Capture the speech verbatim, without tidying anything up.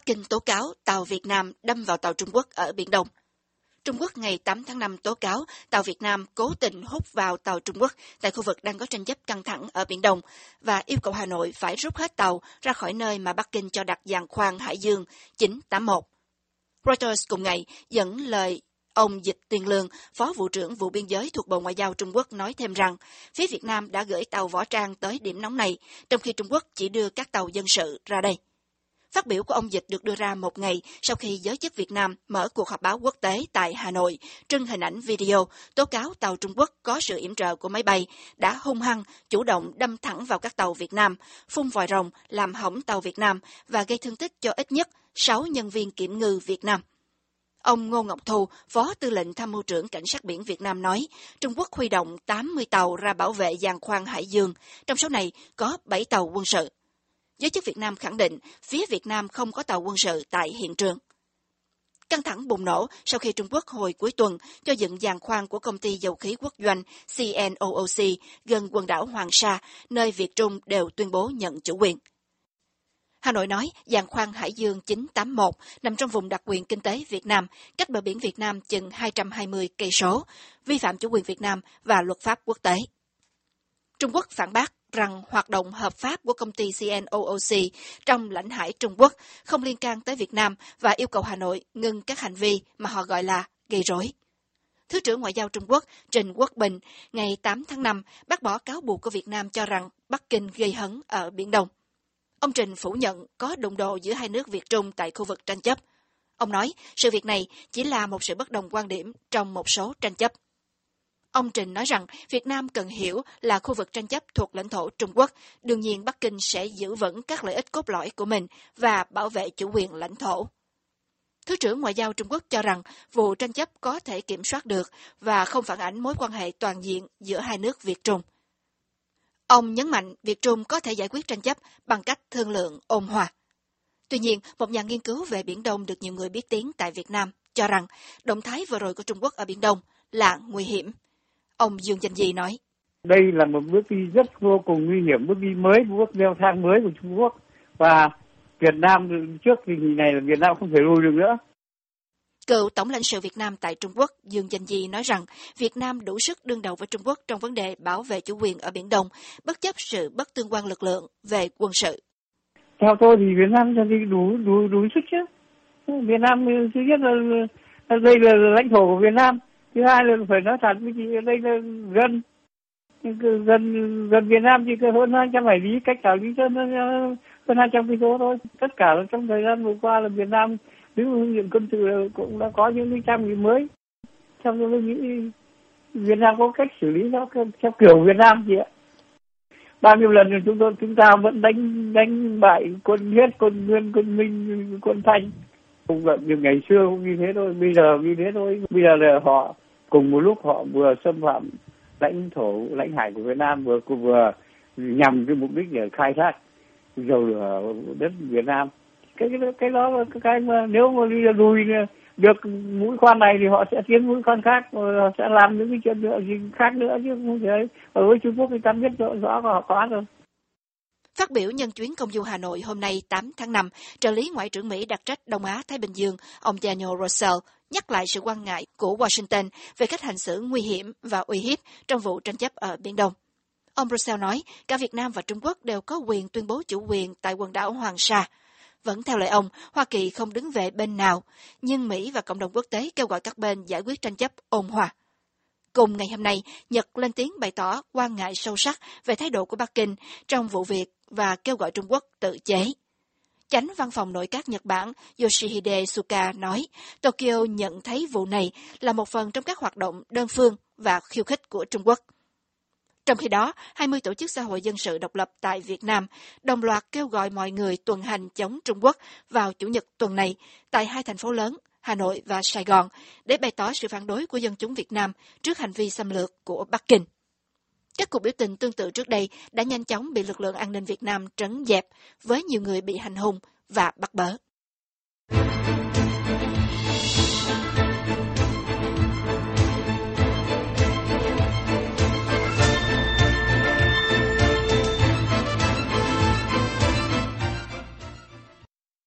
Bắc Kinh tố cáo tàu Việt Nam đâm vào tàu Trung Quốc ở Biển Đông. Trung Quốc ngày tám tháng năm tố cáo tàu Việt Nam cố tình hút vào tàu Trung Quốc tại khu vực đang có tranh chấp căng thẳng ở Biển Đông và yêu cầu Hà Nội phải rút hết tàu ra khỏi nơi mà Bắc Kinh cho đặt giàn khoan Hải Dương chín tám mốt. Reuters cùng ngày dẫn lời ông Dịch Tiền Lương, Phó Vụ trưởng Vụ Biên giới thuộc Bộ Ngoại giao Trung Quốc nói thêm rằng phía Việt Nam đã gửi tàu võ trang tới điểm nóng này, trong khi Trung Quốc chỉ đưa các tàu dân sự ra đây. Phát biểu của ông Dịch được đưa ra một ngày sau khi giới chức Việt Nam mở cuộc họp báo quốc tế tại Hà Nội, trưng hình ảnh video tố cáo tàu Trung Quốc có sự yểm trợ của máy bay đã hung hăng, chủ động đâm thẳng vào các tàu Việt Nam, phun vòi rồng làm hỏng tàu Việt Nam và gây thương tích cho ít nhất sáu nhân viên kiểm ngư Việt Nam. Ông Ngô Ngọc Thu, Phó Tư lệnh Tham mưu trưởng Cảnh sát biển Việt Nam nói, Trung Quốc huy động tám mươi tàu ra bảo vệ giàn khoan Hải Dương, trong số này có bảy tàu quân sự. Giới chức Việt Nam khẳng định phía Việt Nam không có tàu quân sự tại hiện trường. Căng thẳng bùng nổ sau khi Trung Quốc hồi cuối tuần cho dựng giàn khoan của công ty dầu khí quốc doanh xê en o o xê gần quần đảo Hoàng Sa, nơi Việt Trung đều tuyên bố nhận chủ quyền. Hà Nội nói giàn khoan Hải Dương chín tám mốt nằm trong vùng đặc quyền kinh tế Việt Nam, cách bờ biển Việt Nam chừng hai trăm hai mươi cây số, vi phạm chủ quyền Việt Nam và luật pháp quốc tế. Trung Quốc phản bác rằng hoạt động hợp pháp của công ty xê en o o xê trong lãnh hải Trung Quốc không liên can tới Việt Nam và yêu cầu Hà Nội ngừng các hành vi mà họ gọi là gây rối. Thứ trưởng Ngoại giao Trung Quốc Trình Quốc Bình ngày tám tháng năm bác bỏ cáo buộc của Việt Nam cho rằng Bắc Kinh gây hấn ở Biển Đông. Ông Trình phủ nhận có đụng độ giữa hai nước Việt Trung tại khu vực tranh chấp. Ông nói sự việc này chỉ là một sự bất đồng quan điểm trong một số tranh chấp. Ông Trình nói rằng Việt Nam cần hiểu là khu vực tranh chấp thuộc lãnh thổ Trung Quốc, đương nhiên Bắc Kinh sẽ giữ vững các lợi ích cốt lõi của mình và bảo vệ chủ quyền lãnh thổ. Thứ trưởng Ngoại giao Trung Quốc cho rằng vụ tranh chấp có thể kiểm soát được và không phản ánh mối quan hệ toàn diện giữa hai nước Việt Trung. Ông nhấn mạnh Việt Trung có thể giải quyết tranh chấp bằng cách thương lượng ôn hòa. Tuy nhiên, một nhà nghiên cứu về Biển Đông được nhiều người biết tiếng tại Việt Nam cho rằng động thái vừa rồi của Trung Quốc ở Biển Đông là nguy hiểm. Ông Dương Danh Di nói, đây là một bước đi rất vô cùng nguy hiểm, bước đi mới, bước leo thang mới của Trung Quốc. Và Việt Nam trước tình hình này là Việt Nam không thể lùi được nữa. Cựu Tổng lãnh sự Việt Nam tại Trung Quốc Dương Danh Di nói rằng Việt Nam đủ sức đương đầu với Trung Quốc trong vấn đề bảo vệ chủ quyền ở Biển Đông, bất chấp sự bất tương quan lực lượng về quân sự. Theo tôi thì Việt Nam thì đủ đủ đủ sức chứ. Việt Nam thứ nhất là, là đây là lãnh thổ của Việt Nam. Thứ hai là phải nói thật với chị, đây là gần gần gần Việt Nam chỉ hơn hai trăm hải lý, cách đảo Lý Sơn hơn hai trăm cây số thôi. Tất cả là trong thời gian vừa qua là Việt Nam đứng phương diện quân sự cũng đã có những cái trang bị mới. Trong tôi nghĩ Việt Nam có cách xử lý nó theo kiểu Việt Nam chị ạ. Bao nhiêu lần chúng tôi chúng ta vẫn đánh đánh bại quân Huyết, quân Nguyên, quân Minh, quân Thanh. Không vậy như ngày xưa cũng như thế thôi, bây giờ như thế thôi. Bây giờ là họ cùng một lúc họ vừa xâm phạm lãnh thổ, lãnh hải của Việt Nam, vừa vừa nhằm cái mục đích để khai thác dầu lửa đất Việt Nam. Cái cái cái đó là cái mà nếu mà đi lùi được mũi khoan này thì họ sẽ tiến mũi khoan khác, họ sẽ làm những cái chuyện nữa gì khác nữa chứ không thể. Ở với Trung Quốc thì ta biết rõ rõ và họ có rồi. Phát biểu nhân chuyến công du Hà Nội hôm nay tám tháng năm, trợ lý Ngoại trưởng Mỹ đặc trách Đông Á Thái Bình Dương, ông Daniel Russell nhắc lại sự quan ngại của Washington về cách hành xử nguy hiểm và uy hiếp trong vụ tranh chấp ở Biển Đông. Ông Russell nói cả Việt Nam và Trung Quốc đều có quyền tuyên bố chủ quyền tại quần đảo Hoàng Sa. Vẫn theo lời ông, Hoa Kỳ không đứng về bên nào, nhưng Mỹ và cộng đồng quốc tế kêu gọi các bên giải quyết tranh chấp ôn hòa. Cùng ngày hôm nay, Nhật lên tiếng bày tỏ quan ngại sâu sắc về thái độ của Bắc Kinh trong vụ việc và kêu gọi Trung Quốc tự chế. Chánh văn phòng nội các Nhật Bản Yoshihide Suga nói, Tokyo nhận thấy vụ này là một phần trong các hoạt động đơn phương và khiêu khích của Trung Quốc. Trong khi đó, hai mươi tổ chức xã hội dân sự độc lập tại Việt Nam đồng loạt kêu gọi mọi người tuần hành chống Trung Quốc vào Chủ nhật tuần này tại hai thành phố lớn, Hà Nội và Sài Gòn, để bày tỏ sự phản đối của dân chúng Việt Nam trước hành vi xâm lược của Bắc Kinh. Các cuộc biểu tình tương tự trước đây đã nhanh chóng bị lực lượng an ninh Việt Nam trấn dẹp, với nhiều người bị hành hung và bắt bớ.